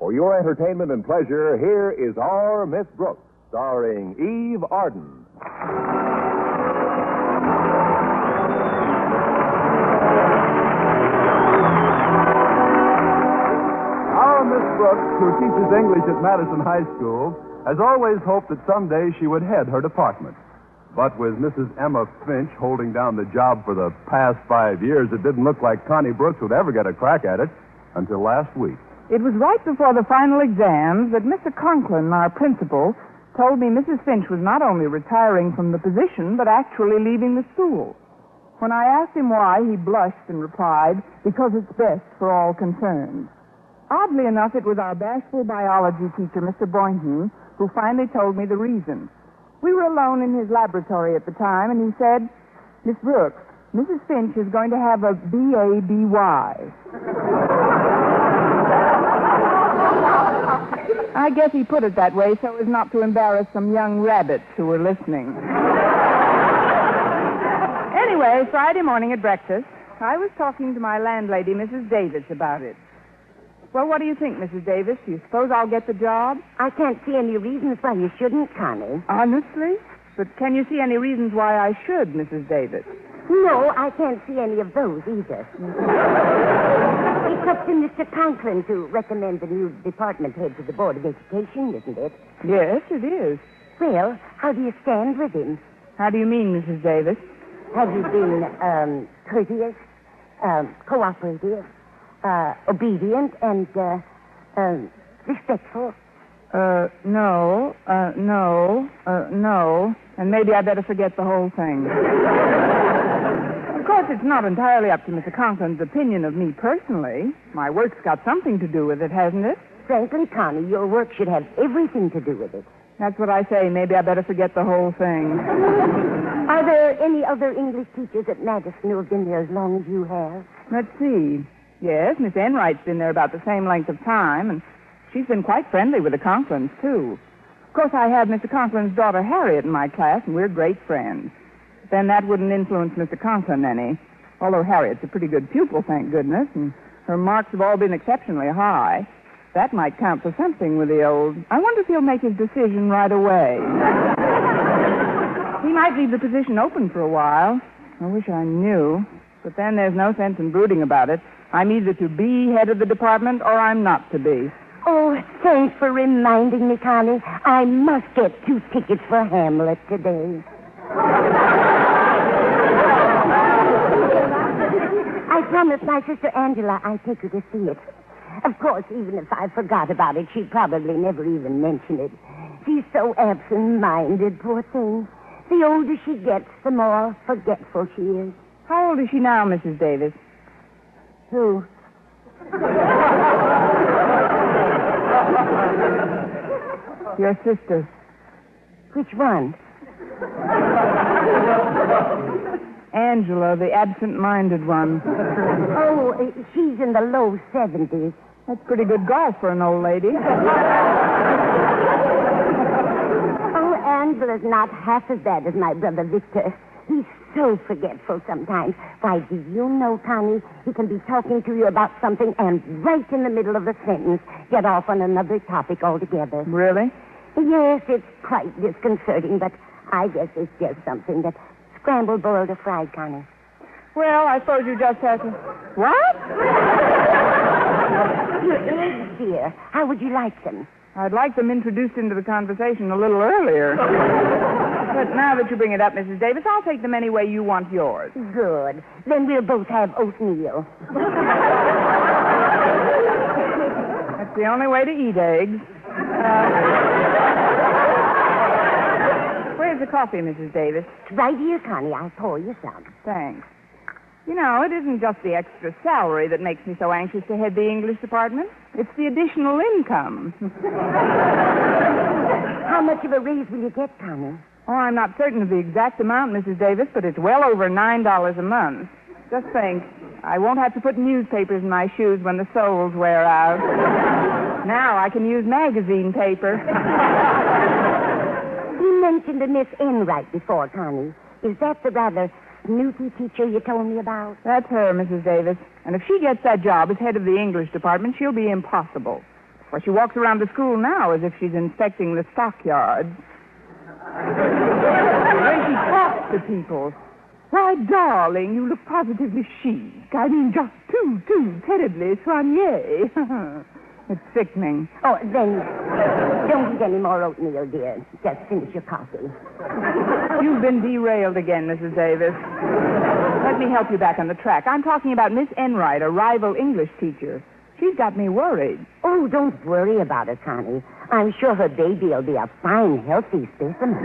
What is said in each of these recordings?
For your entertainment and pleasure, here is Our Miss Brooks, starring Eve Arden. Our Miss Brooks, who teaches English at Madison High School, has always hoped that someday she would head her department. But with Mrs. Emma Finch holding down the job for the past 5 years, it didn't look like Connie Brooks would ever get a crack at it until last week. It was right before the final exams that Mr. Conklin, our principal, told me Mrs. Finch was not only retiring from the position, but actually leaving the school. When I asked him why, he blushed and replied, because it's best for all concerned. Oddly enough, it was our bashful biology teacher, Mr. Boynton, who finally told me the reason. We were alone in his laboratory at the time, and he said, Miss Brooks, Mrs. Finch is going to have a B.A.B.Y. I guess he put it that way so as not to embarrass some young rabbits who were listening. Anyway, Friday morning at breakfast, I was talking to my landlady, Mrs. Davis, about it. Well, what do you think, Mrs. Davis? Do you suppose I'll get the job? I can't see any reasons why you shouldn't, Connie. Honestly? But can you see any reasons why I should, Mrs. Davis? No, I can't see any of those either. It's up to Mr. Conklin to recommend the new department head to the Board of Education, isn't it? Yes, it is. Well, how do you stand with him? How do you mean, Mrs. Davis? Have you been courteous, cooperative, obedient, and respectful? No. And maybe I better forget the whole thing. Of course, it's not entirely up to Mr. Conklin's opinion of me personally. My work's got something to do with it, hasn't it? Frankly, Connie, your work should have everything to do with it. That's what I say. Maybe I better forget the whole thing. Are there any other English teachers at Madison who have been there as long as you have? Let's see. Yes, Miss Enright's been there about the same length of time, and she's been quite friendly with the Conklins, too. Of course, I have Mr. Conklin's daughter, Harriet, in my class, and we're great friends. Then that wouldn't influence Mr. Conklin any, although Harriet's a pretty good pupil, thank goodness, and her marks have all been exceptionally high. That might count for something with the old. I wonder if he'll make his decision right away. He might leave the position open for a while. I wish I knew. But then there's no sense in brooding about it. I'm either to be head of the department or I'm not to be. Oh, thanks for reminding me, Connie. I must get 2 tickets for Hamlet today. I promised my sister Angela I'd take her to see it. Of course, even if I forgot about it, she'd probably never even mention it. She's so absent-minded, poor thing. The older she gets, the more forgetful she is. How old is she now, Mrs. Davis? Who? Your sister. Which one? Angela, the absent-minded one. Oh, she's in the low 70s. That's pretty good golf for an old lady. Oh, Angela's not half as bad as my brother Victor. He's so forgetful sometimes. Why, do you know, Connie, he can be talking to you about something and right in the middle of the sentence get off on another topic altogether. Really? Yes, it's quite disconcerting, but I guess it's just something that scrambled, boiled, or fried, Connie. Well, I suppose you just have to... What? Your eggs, dear. How would you like them? I'd like them introduced into the conversation a little earlier. But now that you bring it up, Mrs. Davis, I'll take them any way you want yours. Good. Then we'll both have oatmeal. That's the only way to eat eggs. Where's the coffee, Mrs. Davis? Right here, Connie. I'll pour you some. Thanks. You know, it isn't just the extra salary that makes me so anxious to head the English department. It's the additional income. How much of a raise will you get, Connie? Oh, I'm not certain of the exact amount, Mrs. Davis, but it's well over $9 a month. Just think, I won't have to put newspapers in my shoes when the soles wear out. Now I can use magazine paper. You mentioned a Miss Enright before, Connie. Is that the rather snooty teacher you told me about? That's her, Mrs. Davis. And if she gets that job as head of the English department, she'll be impossible. Well, she walks around the school now as if she's inspecting the stockyards. When she talks to people, why, darling, you look positively chic. I mean, just too terribly soigné. It's sickening. Oh, then don't eat any more oatmeal, dear. Just finish your coffee. You've been derailed again, Mrs. Davis. Let me help you back on the track. I'm talking about Miss Enright, a rival English teacher. She's got me worried. Oh, don't worry about her, Connie. I'm sure her baby will be a fine, healthy specimen.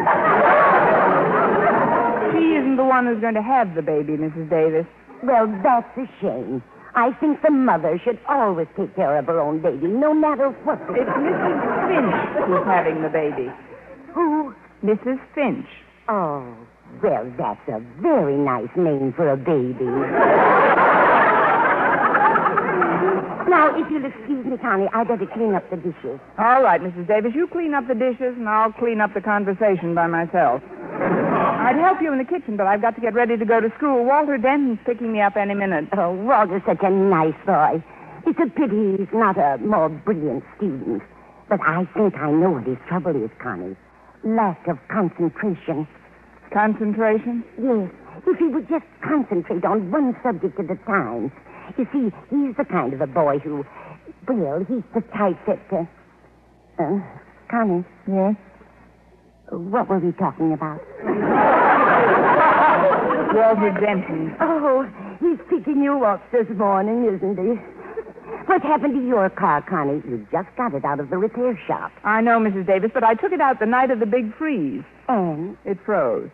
She isn't the one who's going to have the baby, Mrs. Davis. Well, that's a shame. I think the mother should always take care of her own baby, no matter what. It's Mrs. Finch who's having the baby. Who? Mrs. Finch. Oh, well, that's a very nice name for a baby. Now, if you'll excuse me, Connie, I'd better clean up the dishes. All right, Mrs. Davis, you clean up the dishes, and I'll clean up the conversation by myself. I'd help you in the kitchen, but I've got to get ready to go to school. Walter Denton's picking me up any minute. Oh, Walter's such a nice boy. It's a pity he's not a more brilliant student. But I think I know what his trouble is, Connie. Lack of concentration. Concentration? Yes. If he would just concentrate on one subject at a time. You see, he's the kind of a boy who, well, he's the type that... Connie? Yes? What were we talking about? Walter Denton. Oh, he's picking you up this morning, isn't he? What happened to your car, Connie? You just got it out of the repair shop. I know, Mrs. Davis, but I took it out the night of the big freeze. And? It froze.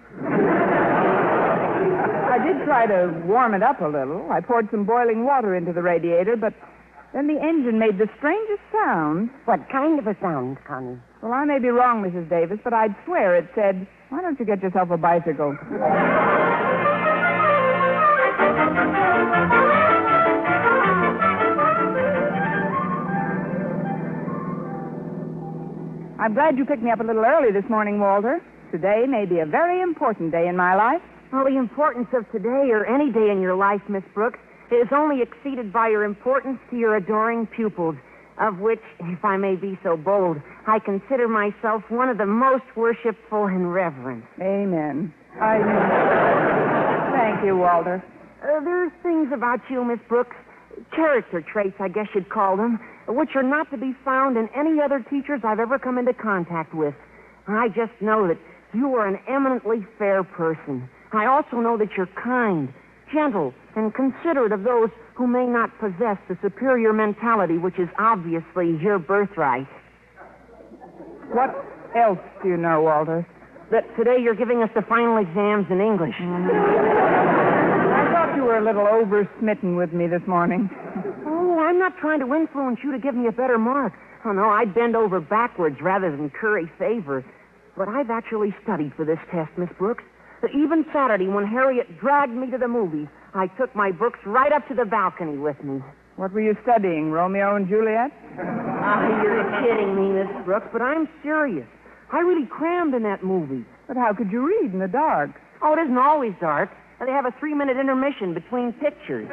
I did try to warm it up a little. I poured some boiling water into the radiator, but then the engine made the strangest sound. What kind of a sound, Connie? Well, I may be wrong, Mrs. Davis, but I'd swear it said, "Why don't you get yourself a bicycle?" I'm glad you picked me up a little early this morning, Walter. Today may be a very important day in my life. Well, the importance of today or any day in your life, Miss Brooks, is only exceeded by your importance to your adoring pupils, of which, if I may be so bold, I consider myself one of the most worshipful and reverent. Amen. Thank you, Walter. There's things about you, Miss Brooks, character traits, I guess you'd call them, which are not to be found in any other teachers I've ever come into contact with. I just know that you are an eminently fair person. I also know that you're kind, gentle, and considerate of those who may not possess the superior mentality which is obviously your birthright. What else do you know, Walter? That today you're giving us the final exams in English. I thought you were a little over-smitten with me this morning. Oh, I'm not trying to influence you to give me a better mark. Oh, no, I'd bend over backwards rather than curry favor. But I've actually studied for this test, Miss Brooks. Even Saturday, when Harriet dragged me to the movies, I took my books right up to the balcony with me. What were you studying, Romeo and Juliet? You're kidding me, Miss Brooks, but I'm serious. I really crammed in that movie. But how could you read in the dark? Oh, it isn't always dark. They have a 3-minute intermission between pictures.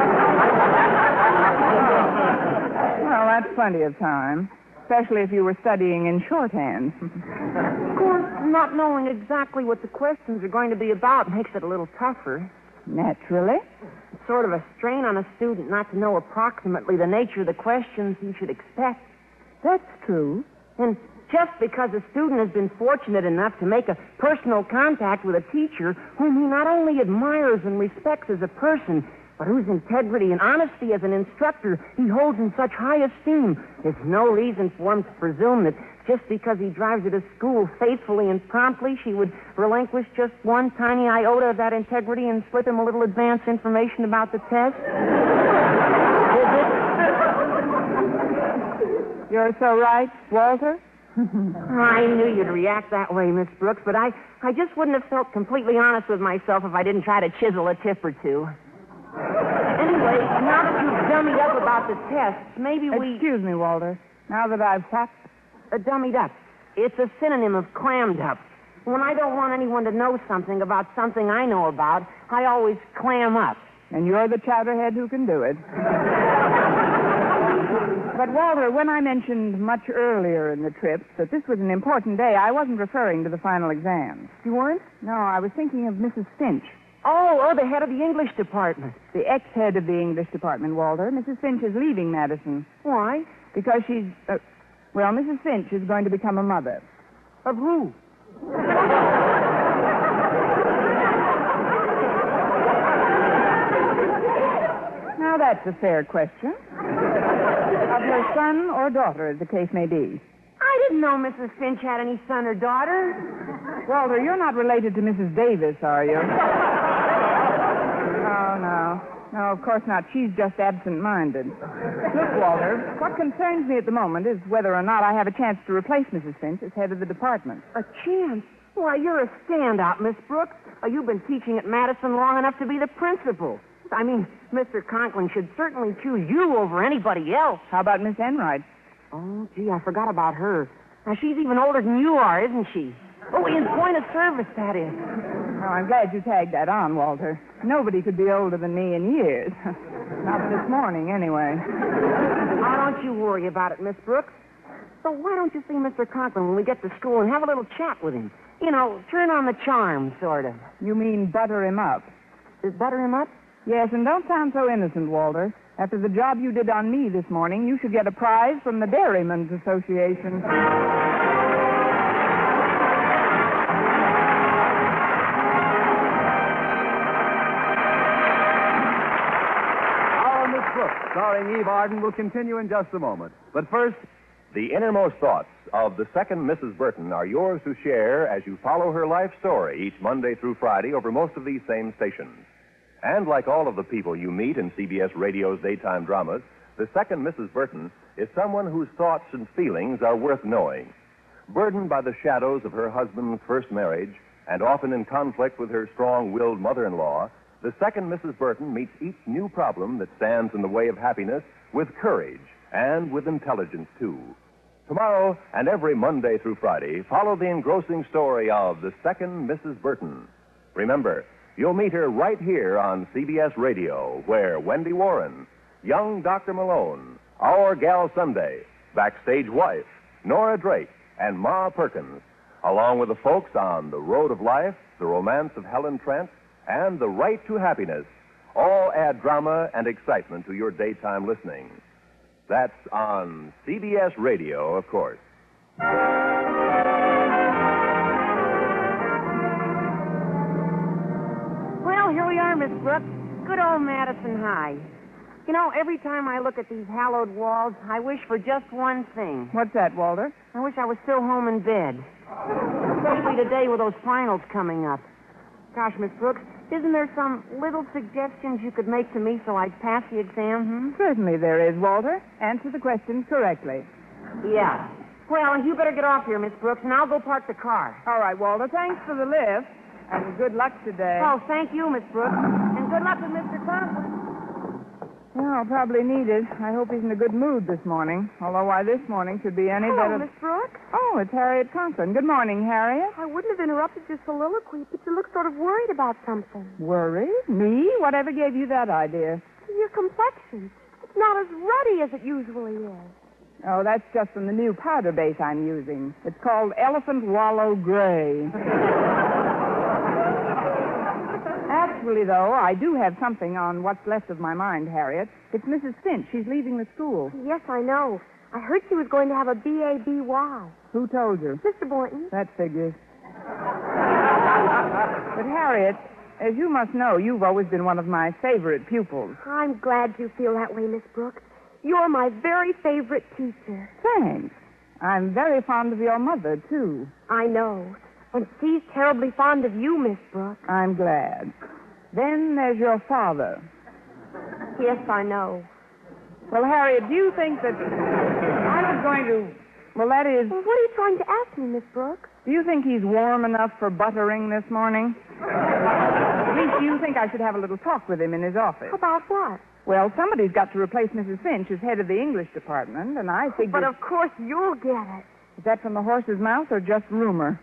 Well, that's plenty of time, especially if you were studying in shorthand. Of course, not knowing exactly what the questions are going to be about makes it a little tougher. Naturally. It's sort of a strain on a student not to know approximately the nature of the questions he should expect. That's true. And just because a student has been fortunate enough to make a personal contact with a teacher whom he not only admires and respects as a person, but whose integrity and honesty as an instructor he holds in such high esteem, there's no reason for him to presume that just because he drives her to school faithfully and promptly, she would relinquish just one tiny iota of that integrity and slip him a little advance information about the test. Is it? You're so right, Walter. I knew you'd react that way, Miss Brooks, but I just wouldn't have felt completely honest with myself if I didn't try to chisel a tip or two. Anyway, now that you've dummied up about the tests, maybe we... Excuse me, Walter. Now that I've what? Dummied up. It's a synonym of clammed up. When I don't want anyone to know something about something I know about, I always clam up. And you're the chowderhead who can do it. But But, Walter, when I mentioned much earlier in the trip that this was an important day, I wasn't referring to the final exams. You weren't? No, I was thinking of Mrs. Finch, Oh, the head of the English department. the ex-head of the English department, Walter. Mrs. Finch is leaving Madison Why? because she's... well, Mrs. Finch is going to become a mother. Of who? Now, that's a fair question. Of her son or daughter, as the case may be. I didn't know Mrs. Finch had any son or daughter. Walter, you're not related to Mrs. Davis, are you? Oh, no. No, of course not. She's just absent-minded. Look, Walter, what concerns me at the moment is whether or not I have a chance to replace Mrs. Finch as head of the department. A chance? Why, you're a standout, Miss Brooks. You've been teaching at Madison long enough to be the principal. I mean, Mr. Conklin should certainly choose you over anybody else. How about Miss Enright? Oh, gee, I forgot about her. Now, she's even older than you are, isn't she? Oh, in point of service, that is. Oh, I'm glad you tagged that on, Walter. Nobody could be older than me in years. Not this morning, anyway. Now, don't you worry about it, Miss Brooks. So why don't you see Mr. Conklin when we get to school and have a little chat with him? You know, turn on the charm, sort of. You mean butter him up? Is butter him up? Yes, and don't sound so innocent, Walter. After the job you did on me this morning, you should get a prize from the Dairymen's Association. Our Miss Brooks, starring Eve Arden, will continue in just a moment. But first, The innermost thoughts of the second Mrs. Burton are yours to share as you follow her life story each Monday through Friday over most of these same stations. And like all of the people you meet in CBS Radio's daytime dramas, the second Mrs. Burton is someone whose thoughts and feelings are worth knowing. Burdened by the shadows of her husband's first marriage and often in conflict with her strong-willed mother-in-law, the second Mrs. Burton meets each new problem that stands in the way of happiness with courage and with intelligence, too. Tomorrow and every Monday through Friday, follow the engrossing story of the second Mrs. Burton. Remember, you'll meet her right here on CBS Radio, where Wendy Warren, young Dr. Malone, our gal Sunday, backstage wife, Nora Drake, and Ma Perkins, along with the folks on The Road of Life, The Romance of Helen Trent, and The Right to Happiness, all add drama and excitement to your daytime listening. That's on CBS Radio, of course. Well, here we are, Miss Brooks. Good old Madison High. You know, every time I look at these hallowed walls, I wish for just one thing. What's that, Walter? I wish I was still home in bed. Especially today with those finals coming up. Gosh, Miss Brooks, isn't there some little suggestions you could make to me so I'd pass the exam, Certainly there is, Walter. Answer the questions correctly. Yeah. Well, you better get off here, Miss Brooks, and I'll go park the car. All right, Walter. Thanks for the lift. And good luck today. Oh, thank you, Miss Brooks. And good luck with Mr. Conklin. Yeah, I'll probably need it. I hope he's in a good mood this morning. Although why this morning should be any Hello, better... Miss Brooks. Oh, it's Harriet Conklin. Good morning, Harriet. I wouldn't have interrupted your soliloquy, but you look sort of worried about something. Worried? Me? Whatever gave you that idea? Your complexion. It's not as ruddy as it usually is. Oh, that's just from the new powder base I'm using. It's called Elephant Wallow Gray. Actually, though, I do have something on what's left of my mind, Harriet. It's Mrs. Finch. She's leaving the school. Yes, I know. I heard she was going to have a B.A.B.Y. Who told you? Mr. Boynton. That figures. But, Harriet, as you must know, you've always been one of my favorite pupils. I'm glad you feel that way, Miss Brooks. You're my very favorite teacher. Thanks. I'm very fond of your mother, too. I know. And she's terribly fond of you, Miss Brooks. I'm glad. Then there's your father. Yes, I know. Well, Harriet, do you think that I was going to... Well, that is... Well, what are you trying to ask me, Miss Brooks? Do you think he's warm enough for buttering this morning? At least, do you think I should have a little talk with him in his office? About what? Well, somebody's got to replace Mrs. Finch as head of the English department, and I figured... But of course you'll get it. Is that from the horse's mouth or just rumor?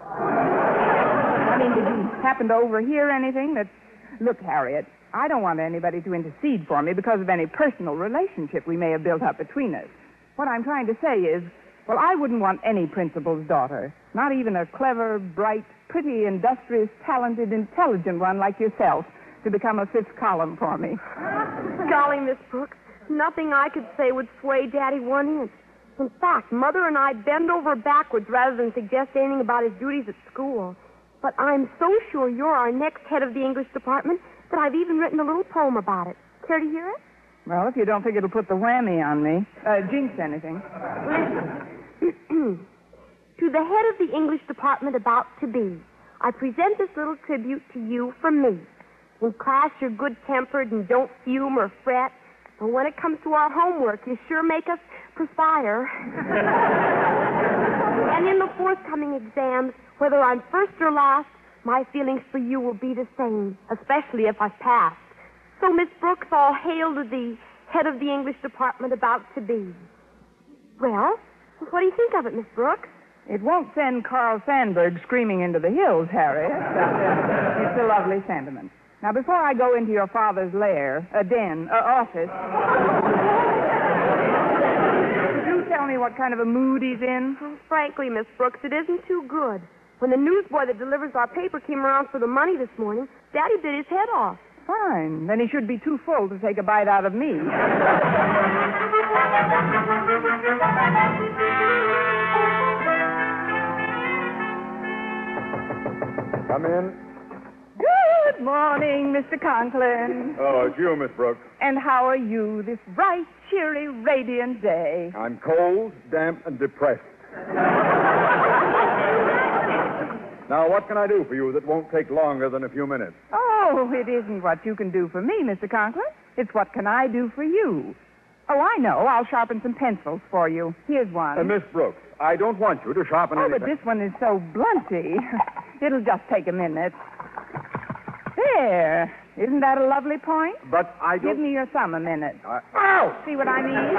I mean, did you happen to overhear anything that... Look, Harriet, I don't want anybody to intercede for me because of any personal relationship we may have built up between us. What I'm trying to say is, well, I wouldn't want any principal's daughter, not even a clever, bright, pretty, industrious, talented, intelligent one like yourself, to become a fifth column for me. Golly, Miss Brooks, nothing I could say would sway Daddy 1 inch. In fact, Mother and I bend over backwards rather than suggest anything about his duties at school. But I'm so sure you're our next head of the English department that I've even written a little poem about it. Care to hear it? Well, if you don't think it'll put the whammy on me, jinx anything. To the head of the English department about to be, I present this little tribute to you from me. In class, you're good-tempered and don't fume or fret. But when it comes to our homework, you sure make us perspire. And in the forthcoming exams, whether I'm first or last, my feelings for you will be the same, especially if I've passed. So, Miss Brooks, all hail to the head of the English department about to be. Well, what do you think of it, Miss Brooks? It won't send Carl Sandburg screaming into the hills, Harriet. It's a lovely sentiment. Now, before I go into your father's lair, office, could you tell me what kind of a mood he's in? Oh, frankly, Miss Brooks, it isn't too good. When the newsboy that delivers our paper came around for the money this morning, Daddy bit his head off. Fine. Then he should be too full to take a bite out of me. Come in. Good morning, Mr. Conklin. Oh, it's you, Miss Brooks. And how are you this bright, cheery, radiant day? I'm cold, damp, and depressed. Now, what can I do for you that won't take longer than a few minutes? Oh, it isn't what you can do for me, Mr. Conklin. It's what can I do for you. Oh, I know. I'll sharpen some pencils for you. Here's one. Miss Brooks, I don't want you to sharpen anything. But this one is so blunty. It'll just take a minute. There. Isn't that a lovely point? But I don't... Give me your thumb a minute. Ow! See what I mean?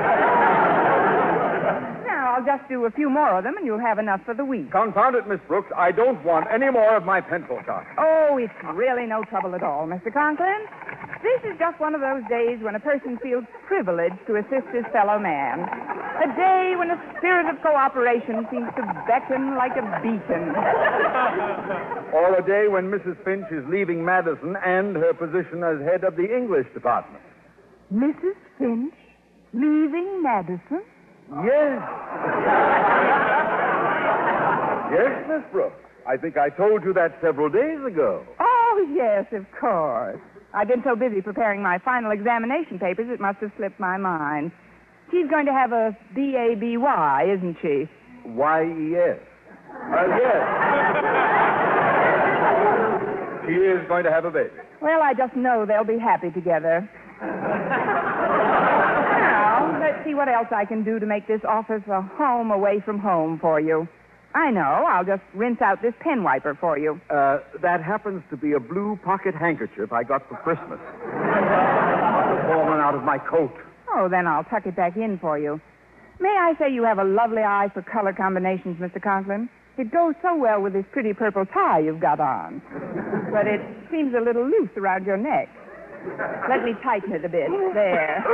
Now, I'll just do a few more of them, and you'll have enough for the week. Confound it, Miss Brooks. I don't want any more of my pencil sharp. Oh, it's really no trouble at all, Mr. Conklin. This is just one of those days when a person feels privileged to assist his fellow man. A day when a spirit of cooperation seems to beckon like a beacon. Or a day when Mrs. Finch is leaving Madison and her position as head of the English department. Mrs. Finch leaving Madison? Yes. Yes, Miss Brooks. I think I told you that several days ago. Oh, yes, of course. I've been so busy preparing my final examination papers, it must have slipped my mind. She's going to have a B.A.B.Y., isn't she? Y.E.S. Yes. She is going to have a baby. Well, I just know they'll be happy together. Now, let's see what else I can do to make this office a home away from home for you. I know. I'll just rinse out this pen wiper for you. That happens to be a blue pocket handkerchief I got for Christmas. It's fallen out of my coat. Oh, then I'll tuck it back in for you. May I say you have a lovely eye for color combinations, Mr. Conklin? It goes so well with this pretty purple tie you've got on. But it seems a little loose around your neck. Let me tighten it a bit. There.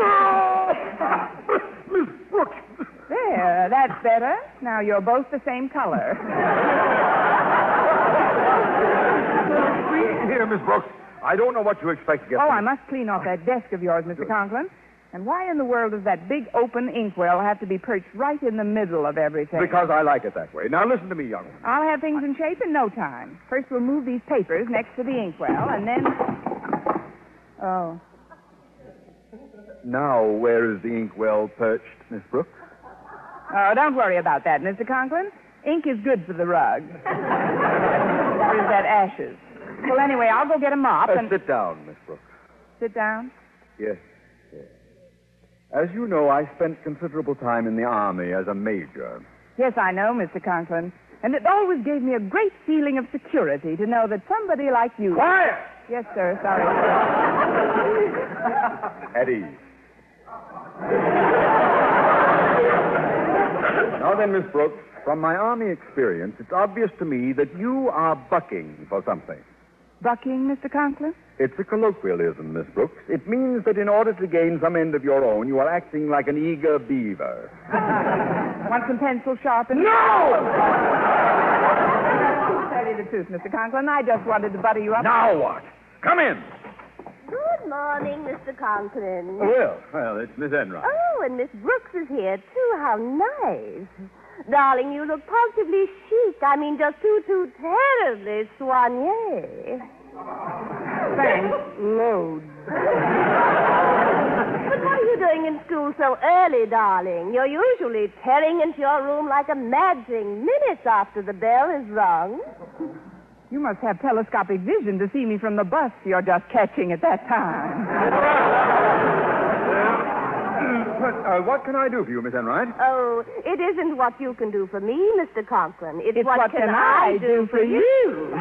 Miss Brooks. There, that's better. Now you're both the same color. Here, Miss Brooks. I don't know what you expect to get. Oh, from I must clean off that desk of yours, Mr. Conklin. And why in the world does that big open inkwell have to be perched right in the middle of everything? Because I like it that way. Now listen to me, young one. I'll have things in shape in no time. First we'll move these papers next to the inkwell, and then... Oh. Now, where is the inkwell perched, Miss Brooks? Oh, don't worry about that, Mr. Conklin. Ink is good for the rug. Where's that ashes? Well, anyway, I'll go get a mop and... Sit down, Miss Brooks. Sit down? Yes. As you know, I spent considerable time in the Army as a major. Yes, I know, Mr. Conklin. And it always gave me a great feeling of security to know that somebody like you... Quiet! Yes, sir. Sorry. At ease. Now then, Miss Brooks, from my Army experience, it's obvious to me that you are bucking for something. Bucking, Mr. Conklin? It's a colloquialism, Miss Brooks. It means that in order to gain some end of your own, you are acting like an eager beaver. Want some pencil sharpened? No! To tell you the truth, Mr. Conklin, I just wanted to butter you up. Now what? Come in. Good morning, Mr. Conklin. Well, it's Miss Enright. Oh, and Miss Brooks is here, too. How nice. Darling, you look positively chic. I mean, just too terribly soigné. Thanks, loads. But what are you doing in school so early, darling? You're usually tearing into your room like a mad thing minutes after the bell is rung. You must have telescopic vision to see me from the bus you're just catching at that time. But what can I do for you, Miss Enright? Oh, it isn't what you can do for me, Mr. Conklin. It's what can I do for you?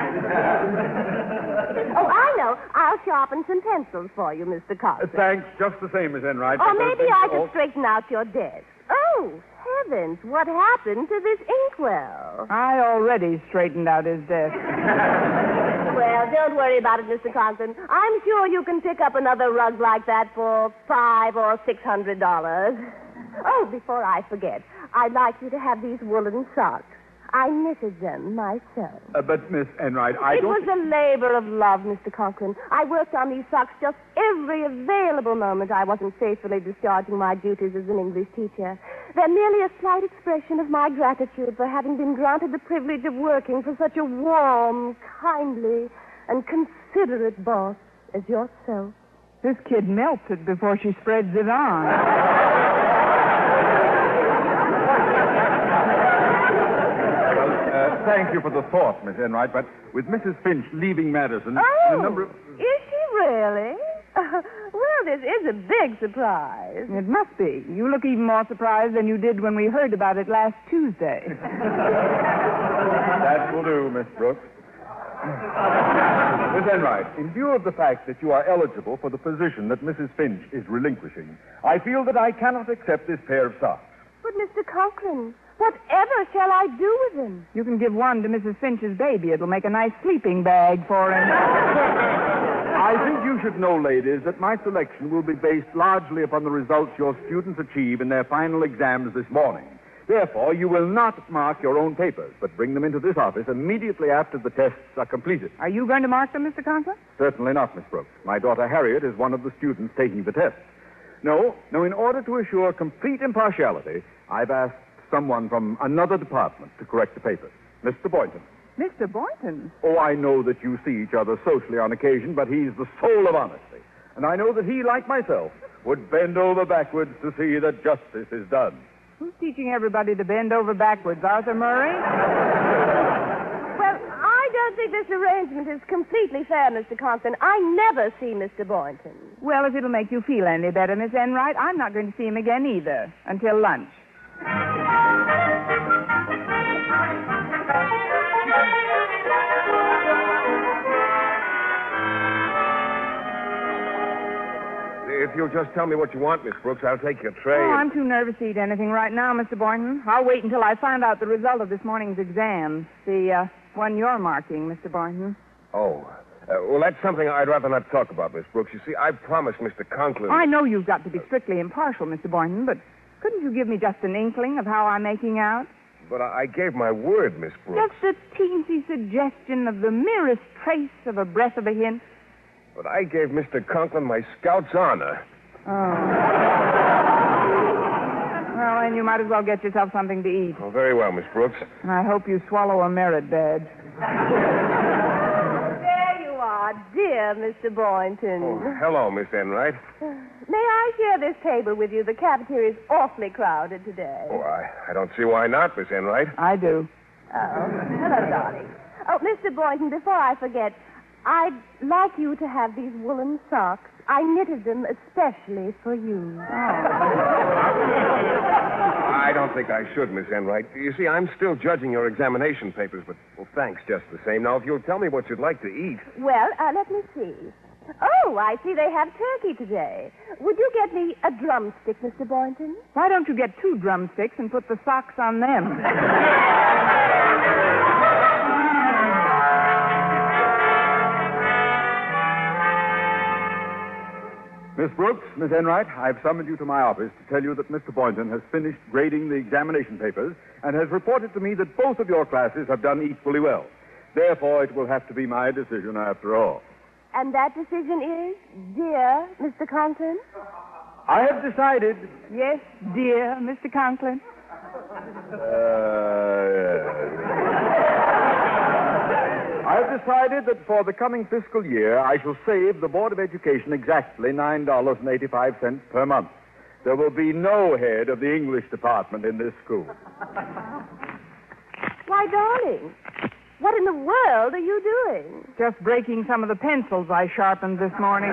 Oh, I know. I'll sharpen some pencils for you, Mr. Conklin. Thanks, just the same, Miss Enright. Or maybe I could straighten out your desk. Oh, heavens, what happened to this inkwell? I already straightened out his desk. Well, don't worry about it, Mr. Conklin. I'm sure you can pick up another rug like that for $500 or $600. Oh, before I forget, I'd like you to have these woolen socks. I knitted them myself. But, Miss Enright, It was a labor of love, Mr. Conklin. I worked on these socks just every available moment I wasn't faithfully discharging my duties as an English teacher. They're merely a slight expression of my gratitude for having been granted the privilege of working for such a warm, kindly, and considerate boss as yourself. This kid melts it before she spreads it on. Thank you for the thought, Miss Enright, but with Mrs. Finch leaving Madison, Oh, the number of... is she really? Well, this is a big surprise. It must be. You look even more surprised than you did when we heard about it last Tuesday. That will do, Miss Brooks. Miss Enright, in view of the fact that you are eligible for the position that Mrs. Finch is relinquishing, I feel that I cannot accept this pair of socks. But, Mr. Conklin, whatever shall I do with them? You can give one to Mrs. Finch's baby. It'll make a nice sleeping bag for him. I think you should know, ladies, that my selection will be based largely upon the results your students achieve in their final exams this morning. Therefore, you will not mark your own papers, but bring them into this office immediately after the tests are completed. Are you going to mark them, Mr. Conklin? Certainly not, Miss Brooks. My daughter Harriet is one of the students taking the tests. No, in order to assure complete impartiality, I've asked someone from another department to correct the papers. Mr. Boynton. Mr. Boynton? Oh, I know that you see each other socially on occasion, but he's the soul of honesty. And I know that he, like myself, would bend over backwards to see that justice is done. Who's teaching everybody to bend over backwards? Arthur Murray? Well, I don't think this arrangement is completely fair, Mr. Conklin. I never see Mr. Boynton. Well, if it'll make you feel any better, Miss Enright, I'm not going to see him again either until lunch. If you'll just tell me what you want, Miss Brooks, I'll take your tray. Oh, I'm too nervous to eat anything right now, Mr. Boynton. I'll wait until I find out the result of this morning's exam. The one you're marking, Mr. Boynton. Oh. Well, that's something I'd rather not talk about, Miss Brooks. You see, I promised Mr. Conklin... I know you've got to be strictly impartial, Mr. Boynton, but couldn't you give me just an inkling of how I'm making out? But I gave my word, Miss Brooks. Just a teensy suggestion of the merest trace of a breath of a hint. But I gave Mr. Conklin my Scout's honor. Oh. Well, then you might as well get yourself something to eat. Oh, very well, Miss Brooks. And I hope you swallow a merit badge. There you are, dear Mr. Boynton. Oh, hello, Miss Enright. May I share this table with you? The cafeteria is awfully crowded today. Oh, I don't see why not, Miss Enright. I do. Oh, hello, darling. Oh, Mr. Boynton, before I forget, I'd like you to have these woolen socks. I knitted them especially for you. I don't think I should, Miss Enright. You see, I'm still judging your examination papers, but, well, thanks just the same. Now, if you'll tell me what you'd like to eat. Well, let me see. Oh, I see they have turkey today. Would you get me a drumstick, Mr. Boynton? Why don't you get 2 drumsticks and put the socks on them? Miss Brooks, Miss Enright, I've summoned you to my office to tell you that Mr. Boynton has finished grading the examination papers and has reported to me that both of your classes have done equally well. Therefore, it will have to be my decision after all. And that decision is, dear Mr. Conklin? I have decided... Yes, dear Mr. Conklin. I have decided that for the coming fiscal year, I shall save the Board of Education exactly $9.85 per month. There will be no head of the English department in this school. Why, darling, what in the world are you doing? Just breaking some of the pencils I sharpened this morning.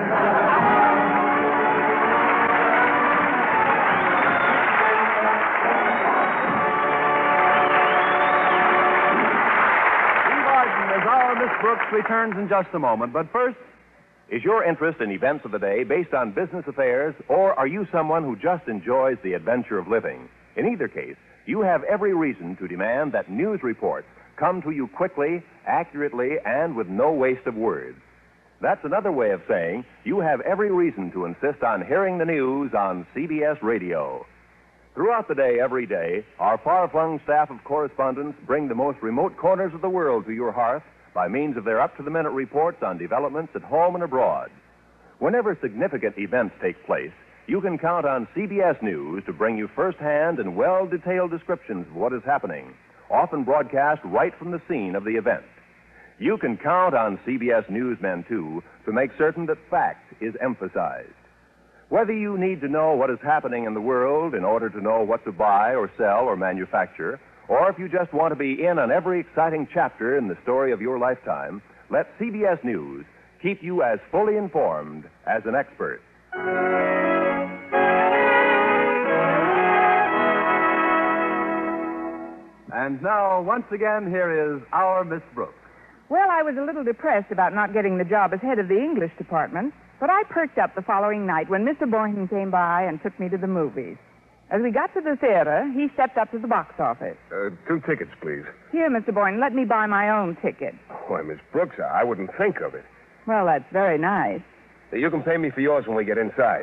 Miss Brooks returns in just a moment, but first, is your interest in events of the day based on business affairs, or are you someone who just enjoys the adventure of living? In either case, you have every reason to demand that news reports come to you quickly, accurately, and with no waste of words. That's another way of saying you have every reason to insist on hearing the news on CBS Radio. Throughout the day, every day, our far-flung staff of correspondents bring the most remote corners of the world to your hearth by means of their up-to-the-minute reports on developments at home and abroad. Whenever significant events take place, you can count on CBS News to bring you first-hand and well-detailed descriptions of what is happening, often broadcast right from the scene of the event. You can count on CBS Newsmen, too, to make certain that fact is emphasized. Whether you need to know what is happening in the world in order to know what to buy or sell or manufacture, or if you just want to be in on every exciting chapter in the story of your lifetime, let CBS News keep you as fully informed as an expert. And now, once again, here is our Miss Brooks. Well, I was a little depressed about not getting the job as head of the English department, but I perked up the following night when Mr. Boynton came by and took me to the movies. As we got to the theater, he stepped up to the box office. 2 tickets, please. Here, Mr. Boynton, let me buy my own ticket. Why, Miss Brooks, I wouldn't think of it. Well, that's very nice. You can pay me for yours when we get inside.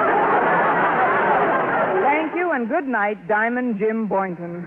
Thank you, and good night, Diamond Jim Boynton.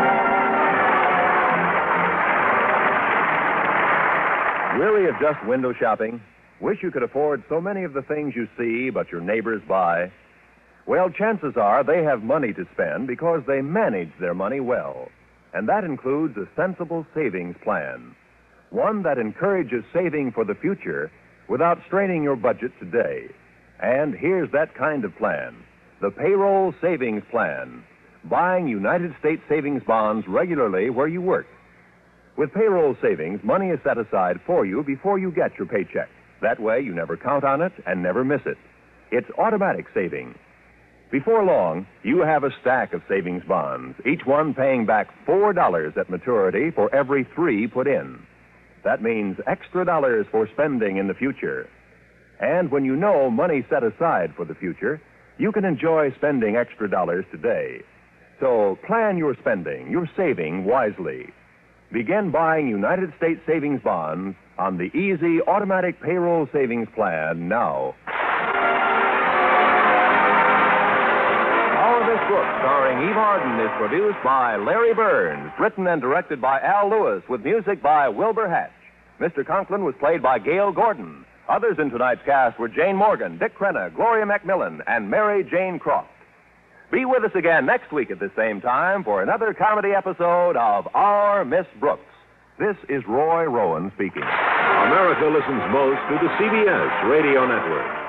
Weary of just window shopping? Wish you could afford so many of the things you see but your neighbors buy? Well, chances are they have money to spend because they manage their money well. And that includes a sensible savings plan. One that encourages saving for the future without straining your budget today. And here's that kind of plan. The Payroll Savings Plan. Buying United States savings bonds regularly where you work. With payroll savings, money is set aside for you before you get your paycheck. That way, you never count on it and never miss it. It's automatic saving. Before long, you have a stack of savings bonds, each one paying back $4 at maturity for every 3 put in. That means extra dollars for spending in the future. And when you know money set aside for the future, you can enjoy spending extra dollars today. So plan your spending, your saving wisely. Begin buying United States savings bonds on the easy automatic payroll savings plan now. Our Miss Brooks, starring Eve Arden, is produced by Larry Burns, written and directed by Al Lewis, with music by Wilbur Hatch. Mr. Conklin was played by Gail Gordon. Others in tonight's cast were Jane Morgan, Dick Crenna, Gloria Macmillan, and Mary Jane Croft. Be with us again next week at the same time for another comedy episode of Our Miss Brooks. This is Roy Rowan speaking. America listens most to the CBS Radio Network.